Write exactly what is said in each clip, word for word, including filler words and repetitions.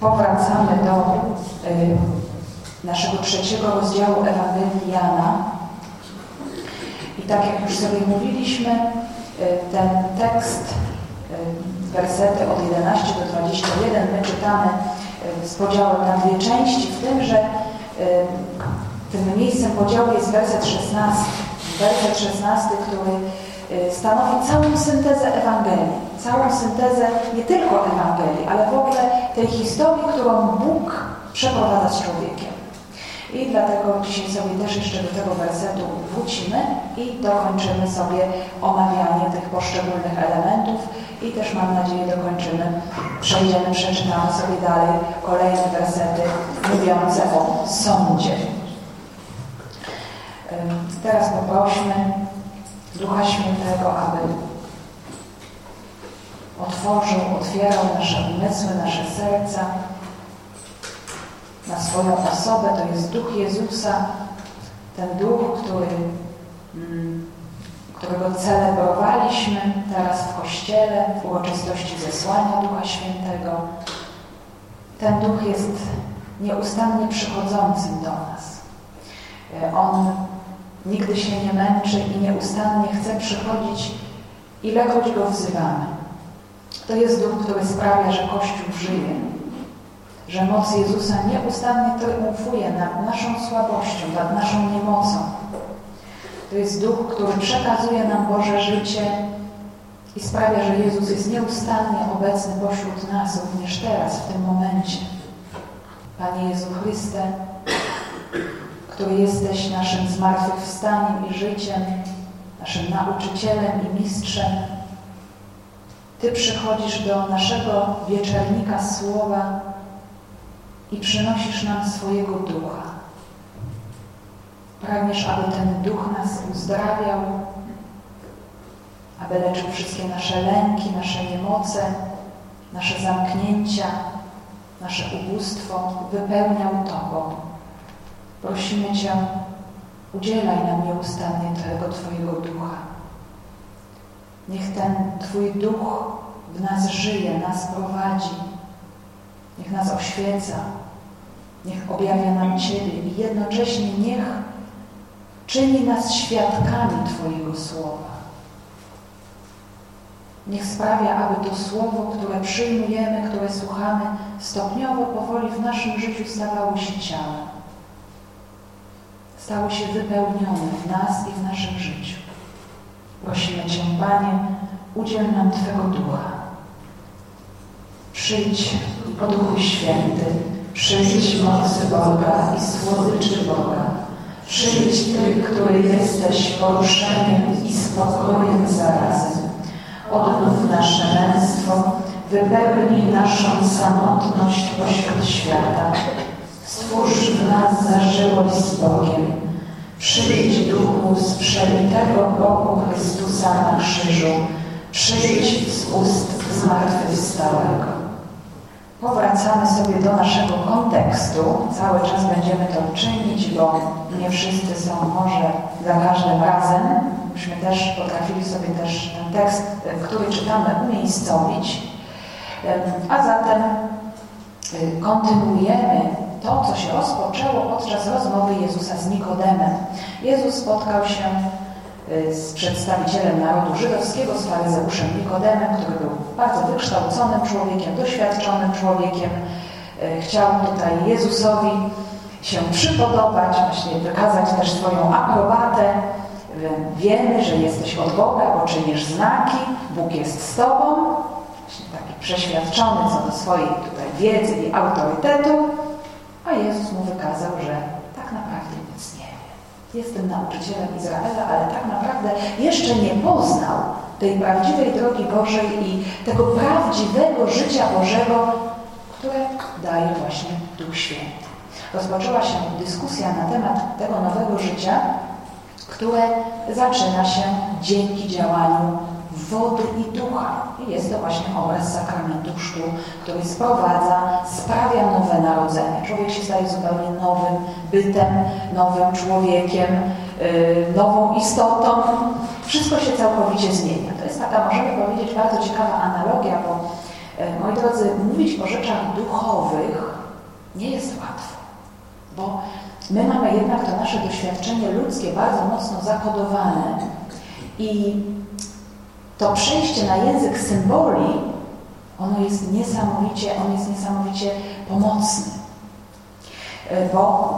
powracamy do y, naszego trzeciego rozdziału Ewangelii Jana. I tak jak już sobie mówiliśmy, y, ten tekst, y, wersety od jedenastu do dwudziestu jeden, my czytamy y, z podziałem na dwie części, w tym, że y, tym miejscem podziału jest werset szesnasty. Werset szesnasty, który y, stanowi całą syntezę Ewangelii. Całą syntezę nie tylko Ewangelii, ale w ogóle tej historii, którą Bóg przeprowadza z człowiekiem. I dlatego dzisiaj sobie też jeszcze do tego wersetu wrócimy i dokończymy sobie omawianie tych poszczególnych elementów i też mam nadzieję dokończymy, przejdziemy, przeczytamy sobie dalej kolejne wersety mówiące o sądzie. Teraz poprośmy Ducha Świętego, aby otworzył, otwierał nasze umysły, nasze serca na swoją osobę. To jest Duch Jezusa, ten Duch, który, którego celebrowaliśmy teraz w Kościele, w uroczystości zesłania Ducha Świętego. Ten Duch jest nieustannie przychodzącym do nas. On nigdy się nie męczy i nieustannie chce przychodzić, ilekroć go wzywamy. To jest Duch, który sprawia, że Kościół żyje, że moc Jezusa nieustannie triumfuje nad naszą słabością, nad naszą niemocą. To jest Duch, który przekazuje nam Boże życie i sprawia, że Jezus jest nieustannie obecny pośród nas, również teraz, w tym momencie. Panie Jezu Chryste, który jesteś naszym zmartwychwstaniem i życiem, naszym nauczycielem i mistrzem, Ty przychodzisz do naszego wieczernika Słowa i przynosisz nam swojego Ducha. Pragniesz, aby ten Duch nas uzdrawiał, aby leczył wszystkie nasze lęki, nasze niemoce, nasze zamknięcia, nasze ubóstwo, wypełniał Tobą. Prosimy Cię, udzielaj nam nieustannie tego Twojego Ducha. Niech ten Twój Duch w nas żyje, nas prowadzi. Niech nas oświeca. Niech objawia nam Ciebie i jednocześnie niech czyni nas świadkami Twojego Słowa. Niech sprawia, aby to Słowo, które przyjmujemy, które słuchamy, stopniowo, powoli w naszym życiu stawało się ciałem. Stało się wypełnione w nas i w naszym życiu. Prosimy Cię, Panie, udziel nam Twego Ducha. Przyjdź o Duchu Święty, przyjdź mocy Boga i słodyczy Boga. Przyjdź Ty, który jesteś poruszeniem i spokojem zarazem. Odnów nasze męstwo, wypełnij naszą samotność pośród świata. Stwórz w nas zażyłość z Bogiem. Przyjdź Duchu z przelitego boku Chrystusa na krzyżu. Przyjdź z ust zmartwychwstałego. Powracamy sobie do naszego kontekstu. Cały czas będziemy to czynić, bo nie wszyscy są może za każdym razem. Myśmy też potrafili sobie też ten tekst, który czytamy, umiejscowić. A zatem kontynuujemy to, co się rozpoczęło podczas rozmowy Jezusa z Nikodemem. Jezus spotkał się z przedstawicielem narodu żydowskiego, z faryzeuszem Nikodemem, który był bardzo wykształconym człowiekiem, doświadczonym człowiekiem. Chciał tutaj Jezusowi się przypodobać, właśnie wykazać też swoją aprobatę. Wiemy, że jesteś od Boga, bo czynisz znaki, Bóg jest z Tobą. Właśnie taki przeświadczony co do swojej tutaj wiedzy i autorytetu. A Jezus mu wykazał, że tak naprawdę nic nie wie. Jestem nauczycielem Izraela, ale tak naprawdę jeszcze nie poznał tej prawdziwej drogi Bożej i tego prawdziwego życia Bożego, które daje właśnie Duch Święty. Rozpoczęła się dyskusja na temat tego nowego życia, które zaczyna się dzięki działaniu wody i ducha. I jest to właśnie obraz sakramentu chrztu, który sprowadza, sprawia nowe narodzenie. Człowiek się staje zupełnie nowym bytem, nowym człowiekiem, yy, nową istotą. Wszystko się całkowicie zmienia. To jest taka, możemy powiedzieć, bardzo ciekawa analogia, bo yy, moi drodzy, mówić o rzeczach duchowych Nie jest łatwo, bo my mamy jednak to nasze doświadczenie ludzkie bardzo mocno zakodowane i to przejście na język symboli, ono jest niesamowicie, on jest niesamowicie pomocny. Bo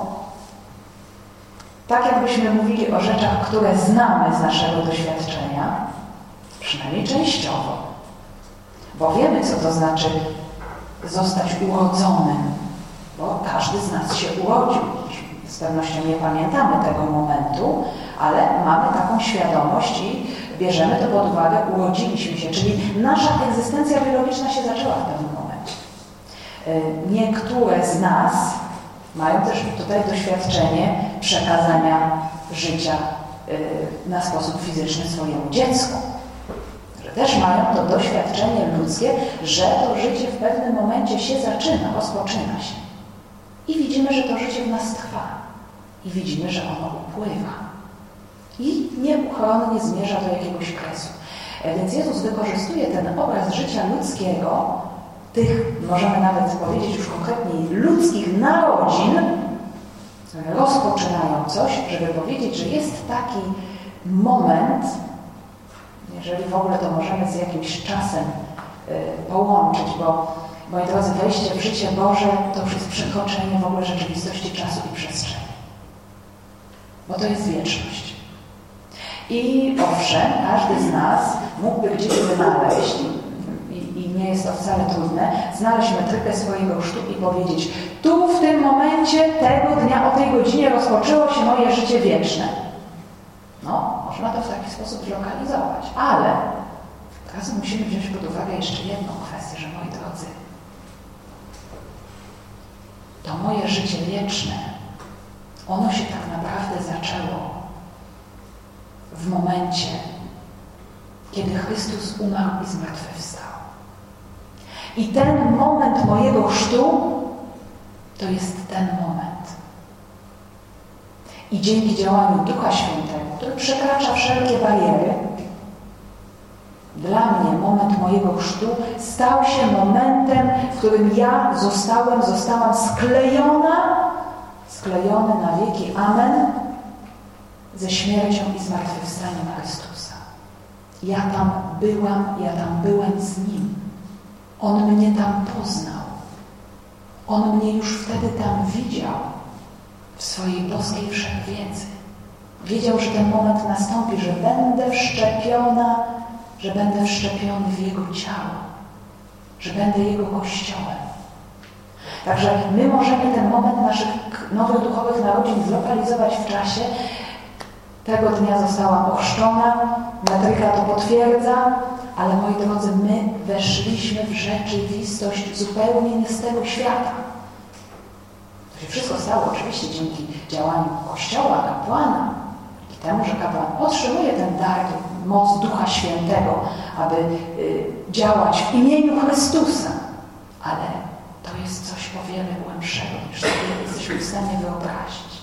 tak jakbyśmy mówili o rzeczach, które znamy z naszego doświadczenia, przynajmniej częściowo, bo wiemy, co to znaczy zostać urodzonym, bo każdy z nas się urodził. Z pewnością nie pamiętamy tego momentu, ale mamy taką świadomość i bierzemy to pod uwagę, urodziliśmy się, czyli nasza egzystencja biologiczna się zaczęła w pewnym momencie. Niektóre z nas mają też tutaj doświadczenie przekazania życia na sposób fizyczny swojemu dziecku. Że też mają to doświadczenie ludzkie, że to życie w pewnym momencie się zaczyna, rozpoczyna się. I widzimy, że to życie w nas trwa. I widzimy, że ono upływa. I nieuchronnie zmierza do jakiegoś kresu. Więc Jezus wykorzystuje ten obraz życia ludzkiego, tych, możemy nawet powiedzieć już konkretniej, ludzkich narodzin, które rozpoczynają coś, żeby powiedzieć, że jest taki moment, jeżeli w ogóle to możemy z jakimś czasem y, połączyć, bo moi drodzy, wejście w życie Boże to już jest przekroczenie w ogóle rzeczywistości czasu i przestrzeni. Bo to jest wieczność. I owszem, każdy z nas mógłby gdzieś wynaleźć, i, i nie jest to wcale trudne, znaleźć metrykę swojego chrztu i powiedzieć: tu w tym momencie, tego dnia, o tej godzinie rozpoczęło się moje życie wieczne. No, można to w taki sposób zlokalizować, ale teraz musimy wziąć pod uwagę jeszcze jedną kwestię, że moi drodzy, to moje życie wieczne, ono się tak naprawdę zaczęło w momencie, kiedy Chrystus umarł i zmartwychwstał. I ten moment mojego chrztu to jest ten moment. I dzięki działaniu Ducha Świętego, który przekracza wszelkie bariery, dla mnie moment mojego chrztu stał się momentem, w którym ja zostałem, zostałam sklejona, sklejony na wieki, amen, ze śmiercią i zmartwychwstaniem Chrystusa. Ja tam byłam, ja tam byłem z Nim. On mnie tam poznał. On mnie już wtedy tam widział w swojej boskiej wszechwiedzy. Wiedział, że ten moment nastąpi, że będę wszczepiona, że będę wszczepiony w Jego ciało, że będę Jego Kościołem. Także my możemy ten moment naszych nowych duchowych narodzin zlokalizować w czasie. Tego dnia zostałam ochrzczona, metryka to potwierdza, ale moi drodzy, my weszliśmy w rzeczywistość zupełnie nie z tego świata. To się wszystko stało oczywiście dzięki działaniu Kościoła, kapłana, i temu, że kapłan otrzymuje ten dar, moc Ducha Świętego, aby y, działać w imieniu Chrystusa. Ale to jest coś o wiele głębszego, niż sobie jesteśmy w stanie wyobrazić.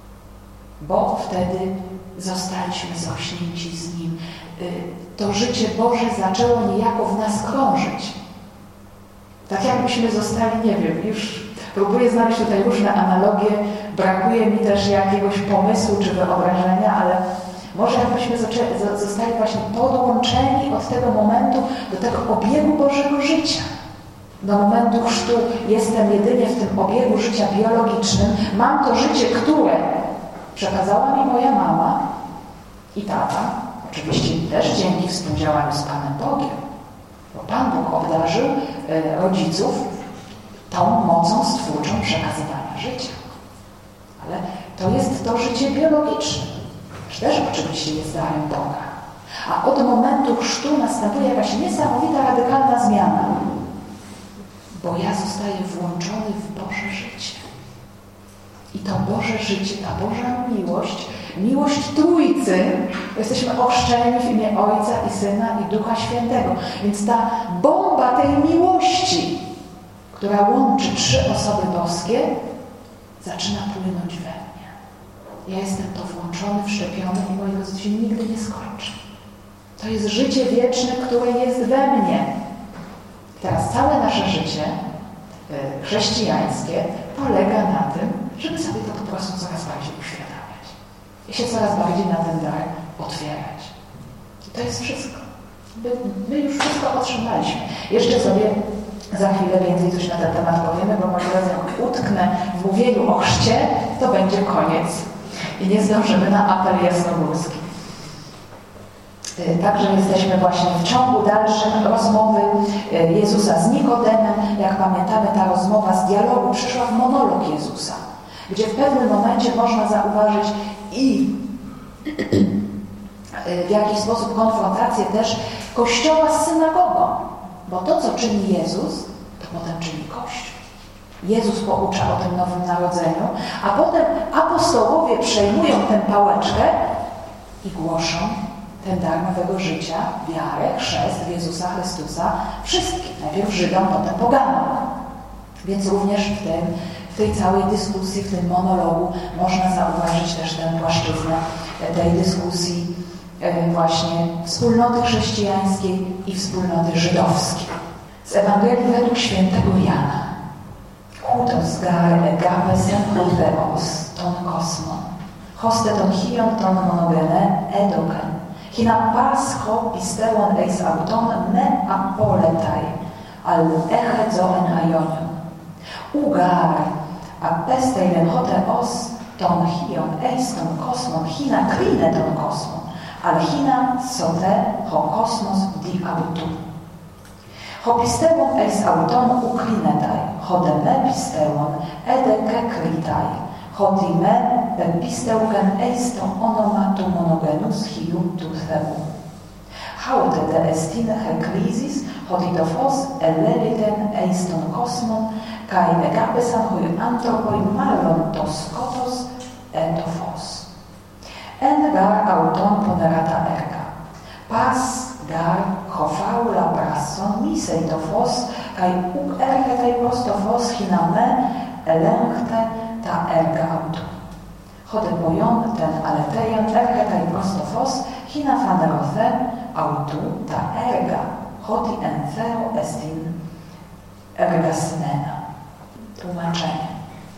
Bo wtedy zostaliśmy zrośnięci z Nim. To życie Boże zaczęło niejako w nas krążyć. Tak jakbyśmy zostali, nie wiem, już próbuję znaleźć tutaj różne analogie, brakuje mi też jakiegoś pomysłu czy wyobrażenia, ale może jakbyśmy zostali właśnie podłączeni od tego momentu do tego obiegu Bożego życia. Do momentu chrztu jestem jedynie w tym obiegu życia biologicznym. Mam to życie, które przekazała mi moja mama i tata, oczywiście też dzięki współdziałaniu z Panem Bogiem, bo Pan Bóg obdarzył e, rodziców tą mocą stwórczą przekazywania życia. Ale to jest to życie biologiczne, że też oczywiście jest darem Boga. A od momentu chrztu następuje jakaś niesamowita, radykalna zmiana, bo ja zostaję włączony w Boże życie. I to Boże życie, ta Boża miłość, miłość Trójcy, jesteśmy ochrzczeni w imię Ojca i Syna i Ducha Świętego. Więc ta bomba tej miłości, która łączy trzy osoby boskie, zaczyna płynąć we mnie. Ja jestem to włączony, wszczepiony i moje życie się nigdy nie skończy. To jest życie wieczne, które jest we mnie. Teraz całe nasze życie chrześcijańskie polega na tym, żeby sobie to po prostu coraz bardziej uświadamiać i się coraz bardziej na ten dar otwierać. I to jest wszystko. My, my już wszystko otrzymaliśmy. Jeszcze sobie za chwilę więcej coś na ten temat powiemy, bo może raz jak utknę w mówieniu o chrzcie, to będzie koniec i nie zdążymy na apel jasnogórski. Także jesteśmy właśnie w ciągu dalszym rozmowy Jezusa z Nikodemem. Jak pamiętamy, ta rozmowa z dialogu przyszła w monolog Jezusa, gdzie w pewnym momencie można zauważyć i w jakiś sposób konfrontację też Kościoła z synagogą. Bo to, co czyni Jezus, to potem czyni Kościół. Jezus poucza o tym nowym narodzeniu, a potem apostołowie przejmują tę pałeczkę i głoszą ten dar nowego życia, wiarę, chrzest w Jezusa Chrystusa wszystkim. Najpierw Żydom, potem poganom. Więc również w, tym, w tej całej dyskusji, w tym monologu można zauważyć też tę płaszczyznę tej dyskusji właśnie wspólnoty chrześcijańskiej i wspólnoty żydowskiej. Z Ewangelii według świętego Jana. Hutos gare egapesen hotheos ton kosmon. Hoste ton hion ton monogene edoken. Hina pascho pisteon eis auton me apoletai al eche zoen aionion. Ugare apesteilen hotheos ton hion eis ton kosmon hina krine ton kosmon. Ale hina sote ho kosmos di autu. Ho pisteon eis auton uklinetai, ho de me pisteon ede kekritai, ho di me pepisteugen eis ton onomatu monogenus hium tu thebum. Haute de estine hekrisis, ho di dofos eleliten eis ton kosmon, kai egapesan hui antropoi malon tos kotos etofos. En gar auton ponerata erga. Pas gar hofaula brasson misei tofos, kai uk ergetei postofos hiname elenkte ta erga autu. Hode bojon ten aletejon ergetei postofos hina fanerothe autu ta erga. Hodi entheo estin ergasmena. Tłumaczenie.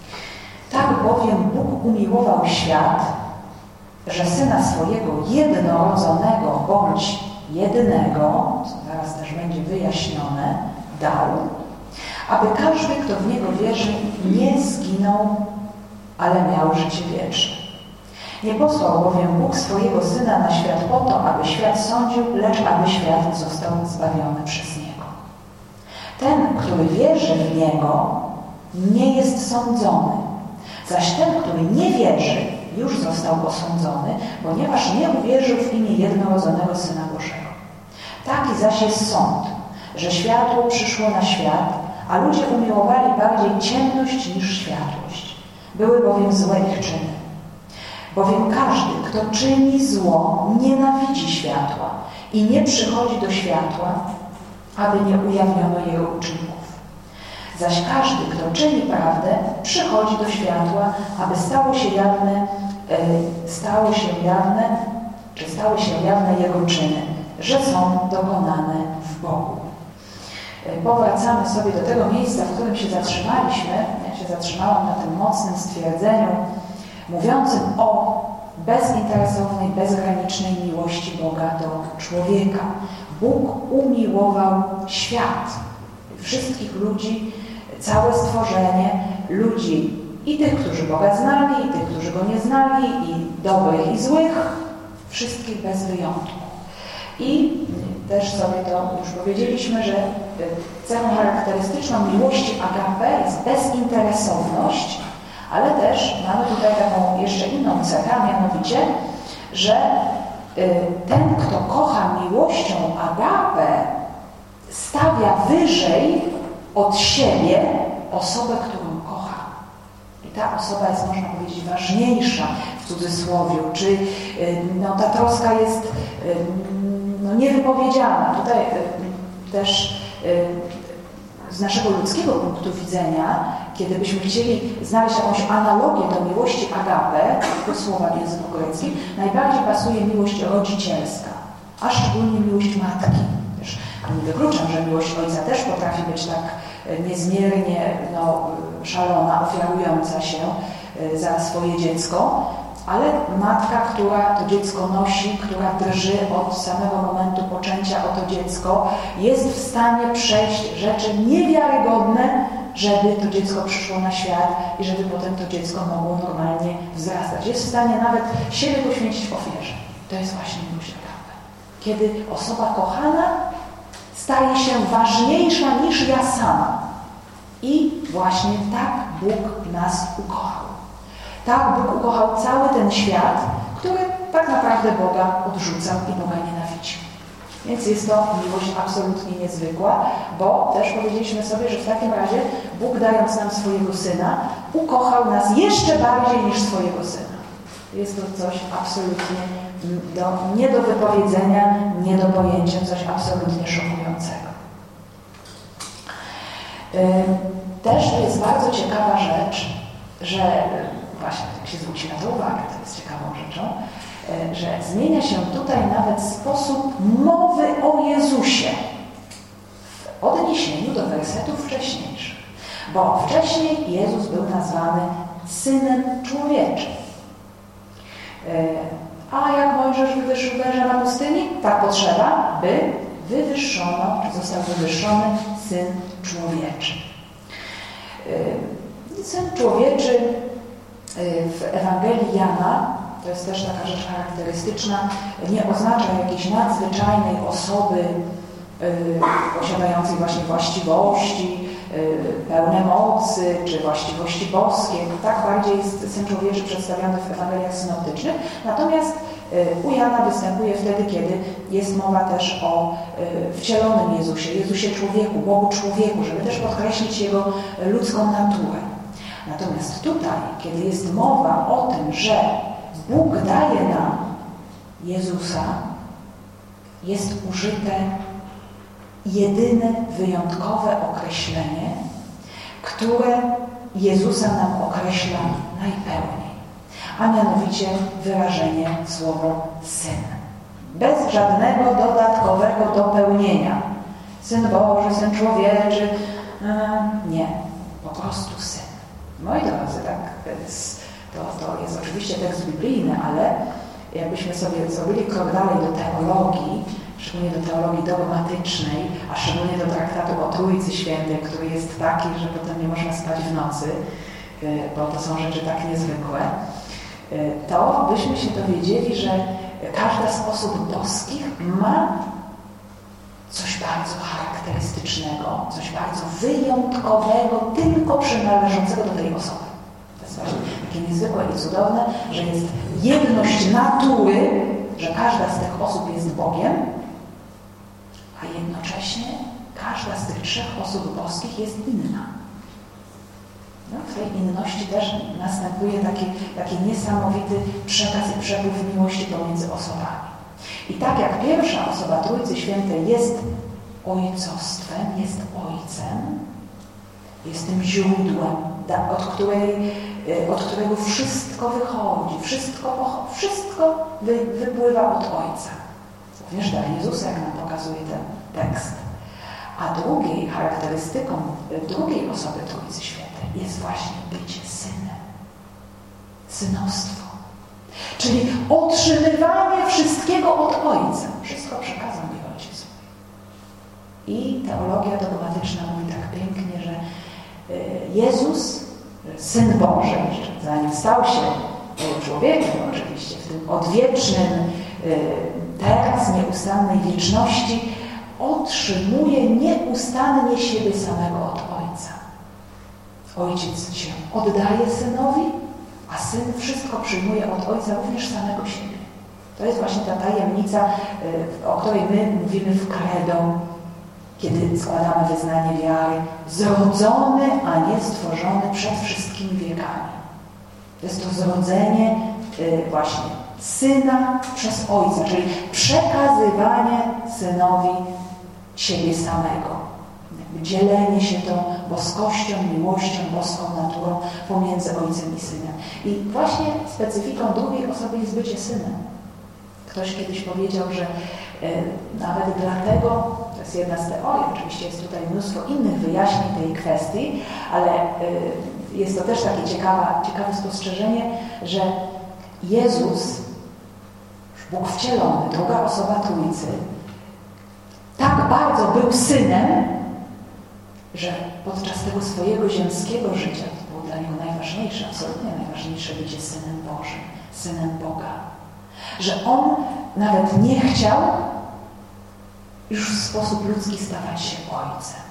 Tak bowiem Bóg umiłował świat, że Syna swojego jednorodzonego bądź jedynego, co zaraz też będzie wyjaśnione, dał, aby każdy, kto w Niego wierzy, nie zginął, ale miał życie wieczne. Nie posłał bowiem Bóg swojego Syna na świat po to, aby świat sądził, lecz aby świat został zbawiony przez Niego. Ten, który wierzy w Niego, nie jest sądzony, zaś ten, który nie wierzy, już został osądzony, ponieważ nie uwierzył w imię jednorodzonego Syna Bożego. Taki zaś jest sąd, że światło przyszło na świat, a ludzie umiłowali bardziej ciemność niż światłość. Były bowiem złe ich czyny. Bowiem każdy, kto czyni zło, nienawidzi światła i nie przychodzi do światła, aby nie ujawniono jego uczynków. Zaś każdy, kto czyni prawdę, przychodzi do światła, aby stało się jawne, stało się jawne, czy stały się jawne jego czyny, że są dokonane w Bogu. Powracamy sobie do tego miejsca, w którym się zatrzymaliśmy. Ja się zatrzymałam na tym mocnym stwierdzeniu mówiącym o bezinteresownej, bezgranicznej miłości Boga do człowieka. Bóg umiłował świat, wszystkich ludzi, całe stworzenie, ludzi i tych, którzy Boga znali, i tych, którzy Go nie znali, i dobrych, i złych, wszystkich bez wyjątku. I też sobie to już powiedzieliśmy, że cechą charakterystyczną miłości agape jest bezinteresowność, ale też mamy tutaj taką jeszcze inną cechę, mianowicie, że ten, kto kocha miłością agape, stawia wyżej od siebie osobę, którą kocha. I ta osoba jest, można powiedzieć, ważniejsza w cudzysłowie, czy no, ta troska jest no, niewypowiedziana. Tutaj też z naszego ludzkiego punktu widzenia, kiedy byśmy chcieli znaleźć jakąś analogię do miłości agape, tego słowa w języku greckim, najbardziej pasuje miłość rodzicielska, a szczególnie miłość matki. Też nie wykluczam, że miłość ojca też potrafi być tak niezmiernie no, szalona, ofiarująca się za swoje dziecko, ale matka, która to dziecko nosi, która drży od samego momentu poczęcia o to dziecko, jest w stanie przejść rzeczy niewiarygodne, żeby to dziecko przyszło na świat i żeby potem to dziecko mogło normalnie wzrastać. Jest w stanie nawet siebie poświęcić w ofierze. To jest właśnie miłość agape. Kiedy osoba kochana staje się ważniejsza niż ja sama. I właśnie tak Bóg nas ukochał. Tak Bóg ukochał cały ten świat, który tak naprawdę Boga odrzucał i Boga nienawidził. Więc jest to miłość absolutnie niezwykła, bo też powiedzieliśmy sobie, że w takim razie Bóg, dając nam swojego Syna, ukochał nas jeszcze bardziej niż swojego Syna. Jest to coś absolutnie do, nie do wypowiedzenia, nie do pojęcia, coś absolutnie szokującego. Też to jest bardzo ciekawa rzecz, że właśnie jak się zwróci na to uwagę, to jest ciekawą rzeczą, że zmienia się tutaj nawet sposób mowy o Jezusie w odniesieniu do wersetów wcześniejszych. Bo wcześniej Jezus był nazwany Synem Człowieczym. A jak Mojżesz wywyższył węża na pustyni? Tak potrzeba, by wywyższono, czy został wywyższony Syn Człowieczy. Syn Człowieczy w Ewangelii Jana, to jest też taka rzecz charakterystyczna, nie oznacza jakiejś nadzwyczajnej osoby yy, posiadającej właśnie właściwości, yy, pełne mocy, czy właściwości boskie. Tak bardziej jest Syn Człowieczy przedstawiony w Ewangeliach synoptycznych. Natomiast yy, u Jana występuje wtedy, kiedy jest mowa też o yy, wcielonym Jezusie, Jezusie człowieku, Bogu człowieku, żeby też podkreślić Jego ludzką naturę. Natomiast tutaj, kiedy jest mowa o tym, że Bóg daje nam Jezusa, jest użyte jedyne, wyjątkowe określenie, które Jezusa nam określa najpełniej, a mianowicie wyrażenie słowo Syn. Bez żadnego dodatkowego dopełnienia. Syn Boży, Syn Człowieczy. Nie, po prostu Syn. Moi drodzy, tak, to, to jest oczywiście tekst biblijny, ale jakbyśmy sobie zrobili krok dalej do teologii, szczególnie do teologii dogmatycznej, a szczególnie do traktatu o Trójcy Świętej, który jest taki, że potem nie można spać w nocy, bo to są rzeczy tak niezwykłe, to byśmy się dowiedzieli, że każda z osób boskich ma coś bardzo charakterystycznego, coś bardzo wyjątkowego, tylko przynależącego do tej osoby. To jest właśnie takie niezwykłe i cudowne, że jest jedność natury, że każda z tych osób jest Bogiem, a jednocześnie każda z tych trzech osób boskich jest inna. No, w tej inności też następuje taki, taki niesamowity przekaz i przepływ miłości pomiędzy osobami. I tak jak pierwsza osoba Trójcy Świętej jest ojcostwem, jest ojcem, jest tym źródłem, od, której, od którego wszystko wychodzi, wszystko, wszystko wy, wypływa od Ojca. Również dar Jezusa, jak nam pokazuje ten tekst. A drugiej charakterystyką drugiej osoby Trójcy Świętej jest właśnie bycie synem. Synostwo. Czyli otrzymywanie wszystkiego od Ojca. Wszystko przekazał mi Ojciec. I teologia dogmatyczna mówi tak pięknie, że Jezus, Syn Boży, zanim stał się człowiekiem oczywiście, w tym odwiecznym teraz nieustannej wieczności, otrzymuje nieustannie siebie samego od Ojca. Ojciec się oddaje Synowi, a Syn wszystko przyjmuje od Ojca, również samego siebie. To jest właśnie ta tajemnica, o której my mówimy w credo, kiedy składamy wyznanie wiary. Zrodzony, a nie stworzony przed wszystkimi wiekami. To jest to zrodzenie właśnie Syna przez Ojca, czyli przekazywanie Synowi siebie samego. Dzielenie się tą boskością, miłością, boską naturą pomiędzy Ojcem i Synem. I właśnie specyfiką drugiej osoby jest bycie Synem. Ktoś kiedyś powiedział, że Nawet dlatego, to jest jedna z teorii, oczywiście jest tutaj mnóstwo innych wyjaśnień tej kwestii, ale jest to też takie ciekawe, ciekawe spostrzeżenie, że Jezus, Bóg wcielony, druga osoba Trójcy, tak bardzo był Synem, że podczas tego swojego ziemskiego życia, to było dla Niego najważniejsze, absolutnie najważniejsze bycie Synem Bożym, Synem Boga, że On nawet nie chciał już w sposób ludzki stawać się Ojcem.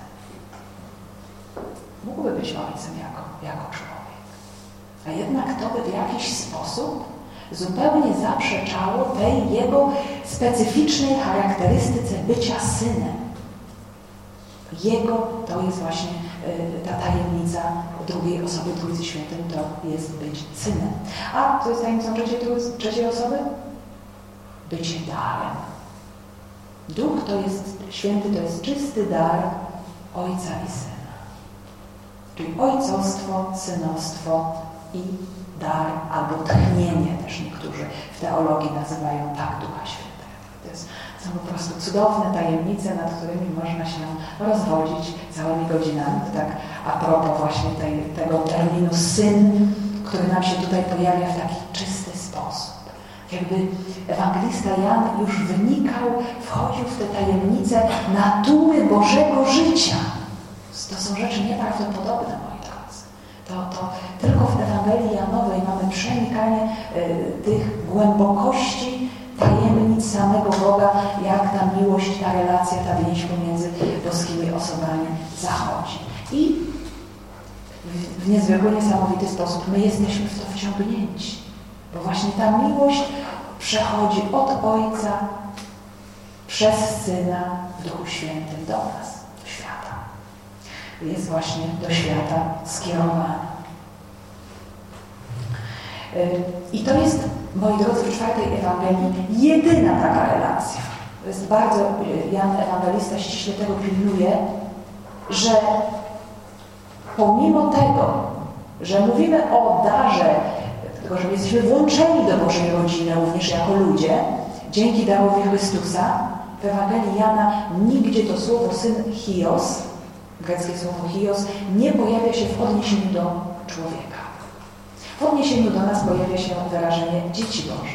Mógłby być Ojcem jako, jako człowiek. A jednak to by w jakiś sposób zupełnie zaprzeczało tej Jego specyficznej charakterystyce bycia Synem. Jego to jest właśnie y, ta tajemnica drugiej osoby Trójcy Świętej, to jest być Synem. A co jest tajemnicą trzeciej, trzeciej osoby? Bycie darem. Duch to jest święty, to jest czysty dar Ojca i Syna. Czyli ojcostwo, synostwo i dar albo tchnienie też niektórzy w teologii nazywają tak Ducha Świętego. To jest, są po prostu cudowne tajemnice, nad którymi można się rozwodzić całymi godzinami. To tak a propos właśnie tej, tego terminu syn, który nam się tutaj pojawia w taki czysty sposób. Jakby ewangelista Jan już wynikał, wchodził w te tajemnice natury Bożego życia. To są rzeczy nieprawdopodobne, moi drodzy. To, to tylko w Ewangelii Janowej mamy przenikanie y, tych głębokości tajemnic samego Boga, jak ta miłość, ta relacja, ta więź pomiędzy boskimi osobami zachodzi. I w, w niezwykły, niesamowity sposób my jesteśmy w to wciągnięci. Bo właśnie ta miłość przechodzi od Ojca przez Syna w Duchu Świętym do nas, do świata. Jest właśnie do świata skierowana. I to jest, moi drodzy, w czwartej Ewangelii jedyna taka relacja. To jest bardzo, Jan Ewangelista ściśle tego pilnuje, że pomimo tego, że mówimy o darze, tylko że jesteśmy włączeni do Bożej rodziny również jako ludzie, dzięki darowi Chrystusa, w Ewangelii Jana nigdzie to słowo syn hios, greckie słowo hios, nie pojawia się w odniesieniu do człowieka. W odniesieniu do nas pojawia się wyrażenie dzieci Boże.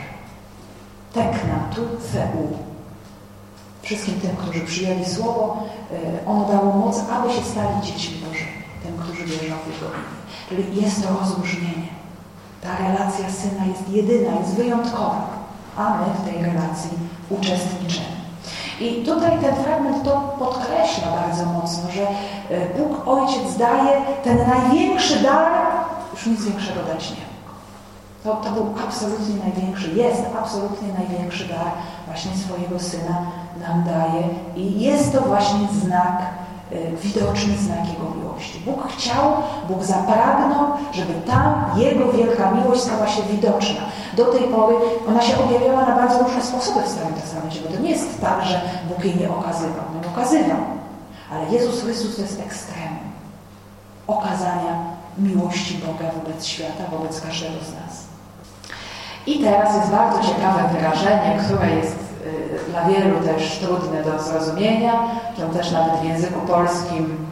Tekna tu theu. Wszystkim tym, którzy przyjęli słowo, ono dało moc, aby się stali dziećmi Bożymi. Tym, którzy wierzą w Jego imię. Czyli jest to rozróżnienie. Ta relacja Syna jest jedyna, jest wyjątkowa, a my w tej relacji uczestniczymy. I tutaj ten fragment to podkreśla bardzo mocno, że Bóg Ojciec daje ten największy dar, już nic większego dać nie mógł. To, to był absolutnie największy, jest absolutnie największy dar, właśnie swojego Syna nam daje i jest to właśnie znak, widoczny znak Jego miłości. Bóg chciał, Bóg zapragnął, żeby tam Jego wielka miłość stała się widoczna. Do tej pory ona się objawiała na bardzo różne sposoby w Starym Testamencie, bo to nie jest tak, że Bóg jej nie okazywał. On okazywał. Ale Jezus Chrystus to jest ekstremum okazania miłości Boga wobec świata, wobec każdego z nas. I teraz jest bardzo ciekawe wyrażenie, które jest y, dla wielu też trudne do zrozumienia, że też nawet w języku polskim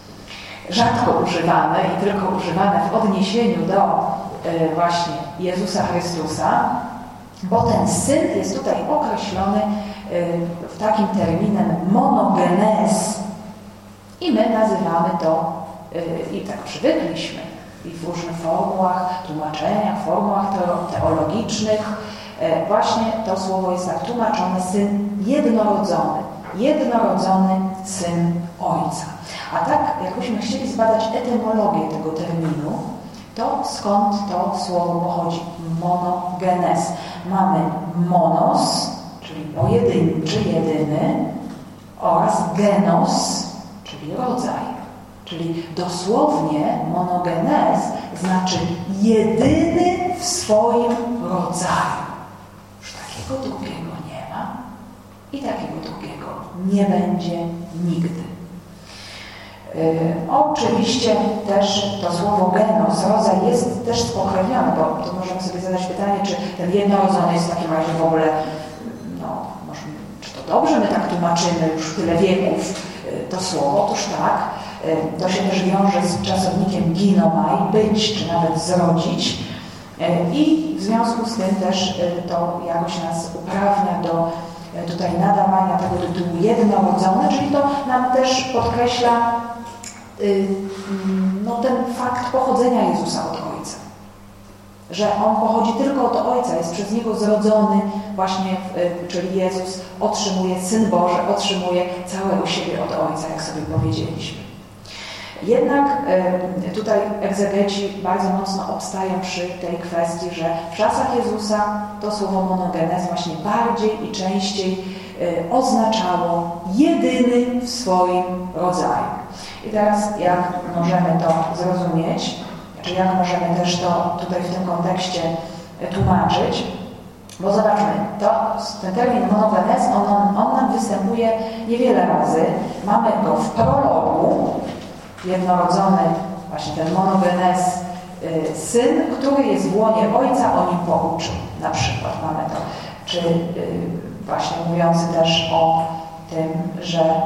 rzadko używane i tylko używane w odniesieniu do y, właśnie Jezusa Chrystusa, bo ten Syn jest tutaj określony y, w takim terminem monogenes i my nazywamy to y, i tak przywykliśmy i w różnych formułach, tłumaczeniach, formułach teologicznych właśnie to słowo jest tak tłumaczone Syn jednorodzony. Jednorodzony Syn Ojca. A tak, jakbyśmy chcieli zbadać etymologię tego terminu, to skąd to słowo pochodzi? Monogenes. Mamy monos, czyli pojedynczy, jedyny, oraz genos, czyli rodzaj. Czyli dosłownie monogenes znaczy jedyny w swoim rodzaju. Już takiego drugiego nie ma i takiego drugiego nie będzie nigdy. Yy, oczywiście też to słowo genos, rodzaj jest też spokrewnione, bo tu możemy sobie zadać pytanie, czy ten jednorodzony jest w takim razie w ogóle, no, może, czy to dobrze my tak tłumaczymy już tyle wieków to słowo. Otóż tak, to się też wiąże z czasownikiem ginomai, być czy nawet zrodzić. I w związku z tym też to jakoś nas uprawnia do tutaj nadawania tego tytułu jednorodzony, czyli to nam też podkreśla no, ten fakt pochodzenia Jezusa od Ojca. Że On pochodzi tylko od Ojca, jest przez Niego zrodzony właśnie, czyli Jezus otrzymuje, Syn Boży otrzymuje całego siebie od Ojca, jak sobie powiedzieliśmy. Jednak tutaj egzegeci bardzo mocno obstają przy tej kwestii, że w czasach Jezusa to słowo monogenes właśnie bardziej i częściej oznaczało jedyny w swoim rodzaju. I teraz jak możemy to zrozumieć, czy jak możemy też to tutaj w tym kontekście tłumaczyć? Bo zobaczmy, to, ten termin monogenes, on, on, on nam występuje niewiele razy. Mamy go w prologu, jednorodzony, właśnie ten monogenes, y, syn, który jest w łonie ojca, o nim pouczył. Na przykład mamy to. Czy y, właśnie mówiący też o tym, że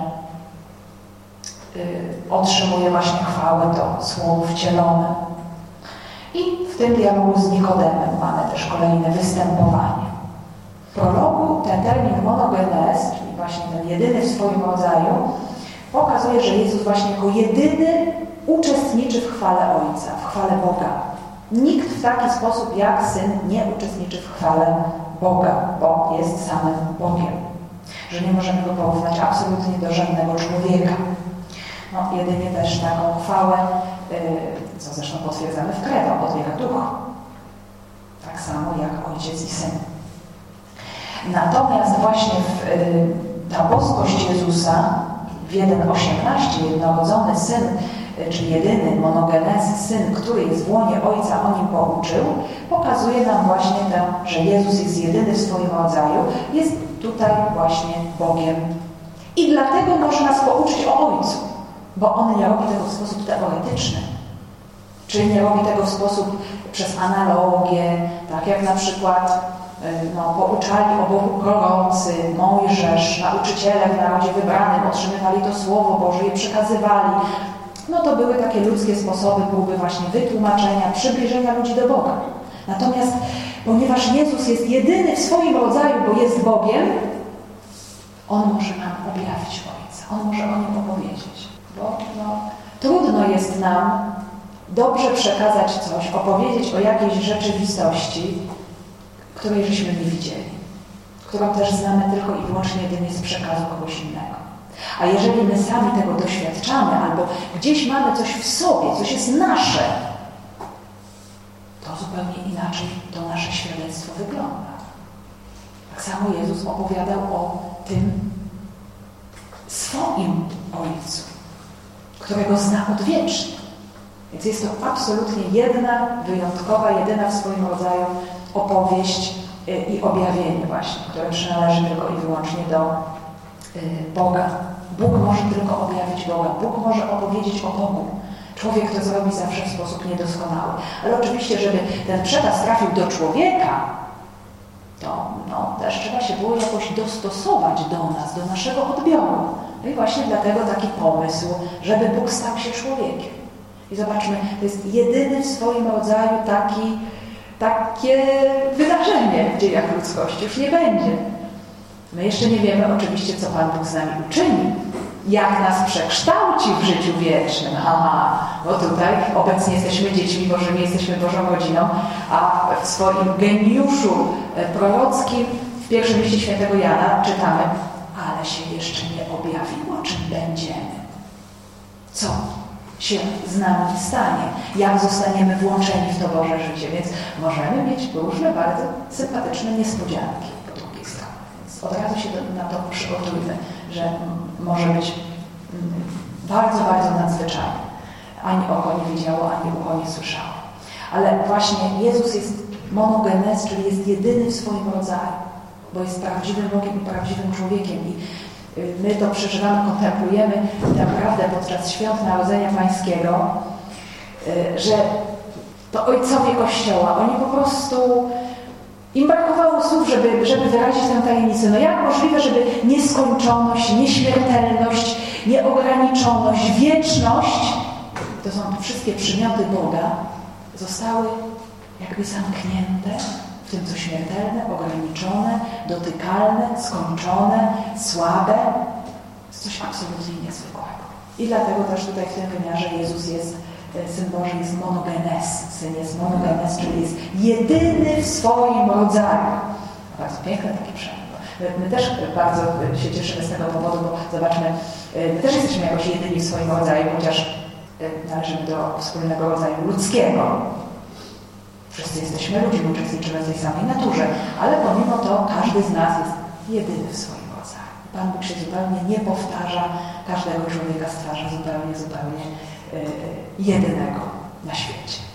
y, otrzymuje właśnie chwałę, to słowo wcielone. I w tym dialogu z Nikodemem mamy też kolejne występowanie. W prologu ten termin monogenes, czyli właśnie ten jedyny w swoim rodzaju, pokazuje, że Jezus właśnie jako jedyny uczestniczy w chwale Ojca, w chwale Boga. Nikt w taki sposób jak Syn nie uczestniczy w chwale Boga, bo jest samym Bogiem. Że nie możemy go porównać absolutnie do żadnego człowieka. No, jedynie też taką chwałę, yy, co zresztą potwierdzamy w credo, odbiega Duch. Tak samo jak Ojciec i Syn. Natomiast właśnie w, yy, ta boskość Jezusa w jeden osiemnaście, jednorodzony Syn, czyli jedyny monogenes Syn, który jest w łonie Ojca, o nim pouczył, pokazuje nam właśnie to, że Jezus jest jedyny w swoim rodzaju, jest tutaj właśnie Bogiem. I dlatego może nas pouczyć o Ojcu, bo On nie robi tego w sposób teoretyczny. Czyli nie robi tego w sposób przez analogię, tak jak na przykład no, pouczali o Bogu prorocy, Mojżesz, nauczyciele w narodzie wybranym otrzymywali to Słowo Boże i przekazywali. No to były takie ludzkie sposoby, próby właśnie wytłumaczenia, przybliżenia ludzi do Boga. Natomiast ponieważ Jezus jest jedyny w swoim rodzaju, bo jest Bogiem, On może nam objawić Ojca, On może o Nim opowiedzieć. Bo no, trudno jest nam dobrze przekazać coś, opowiedzieć o jakiejś rzeczywistości, której żeśmy nie widzieli, którą też znamy tylko i wyłącznie jedynie z przekazu kogoś innego. A jeżeli my sami tego doświadczamy, albo gdzieś mamy coś w sobie, coś jest nasze, to zupełnie inaczej to nasze świadectwo wygląda. Tak samo Jezus opowiadał o tym swoim Ojcu, którego zna odwiecznie. Więc jest to absolutnie jedna, wyjątkowa, jedyna w swoim rodzaju opowieść i objawienie właśnie, które przynależy tylko i wyłącznie do Boga. Bóg może tylko objawić Boga. Bóg może opowiedzieć o Bogu. Człowiek to zrobi zawsze w sposób niedoskonały. Ale oczywiście, żeby ten przekaz trafił do człowieka, to no, też trzeba się było jakoś dostosować do nas, do naszego odbioru. No i właśnie dlatego taki pomysł, żeby Bóg stał się człowiekiem. I zobaczmy, to jest jedyny w swoim rodzaju taki, takie wydarzenie w dziejach ludzkości. Już nie będzie. My jeszcze nie wiemy oczywiście, co Pan Bóg z nami uczyni. Jak nas przekształci w życiu wiecznym. Aha, bo tutaj obecnie jesteśmy dziećmi Bożymi, jesteśmy Bożą rodziną, a w swoim geniuszu prorockim w pierwszym liście świętego Jana czytamy: ale się jeszcze nie objawiło, czym będziemy. Co się z nami stanie, jak zostaniemy włączeni w to Boże życie, więc możemy mieć różne bardzo sympatyczne niespodzianki po drugiej stronie. Więc od razu się na to przygotujmy, że może być bardzo, bardzo nadzwyczajne. Ani oko nie widziało, ani ucho nie słyszało. Ale właśnie Jezus jest monogenes, czyli jest jedyny w swoim rodzaju, bo jest prawdziwym Bogiem i prawdziwym człowiekiem. I my to przeżywamy, kontemplujemy naprawdę podczas świąt Narodzenia Pańskiego, że to ojcowie Kościoła, oni po prostu Im brakowało słów, żeby, żeby wyrazić tę tajemnicę. No jak możliwe, żeby nieskończoność, nieśmiertelność, nieograniczoność, wieczność, to są wszystkie przymioty Boga, zostały jakby zamknięte w tym, co śmiertelne, ograniczone, dotykalne, skończone, słabe. To jest coś absolutnie niezwykłego. I dlatego też tutaj w tym wymiarze Jezus jest, Syn Boży jest monogenes. Syn jest monogenes, czyli jest jedyny w swoim rodzaju. Bardzo piękny taki przykład. My też bardzo się cieszymy z tego powodu, bo zobaczmy, my też jesteśmy jakoś jedyni w swoim rodzaju, chociaż należymy do wspólnego rodzaju ludzkiego. Wszyscy jesteśmy ludźmi, uczestniczymy w tej samej naturze, ale pomimo to każdy z nas jest jedyny w swoim rodzaju. Pan Bóg się zupełnie nie powtarza, każdego człowieka stwarza zupełnie, zupełnie yy, jedynego na świecie.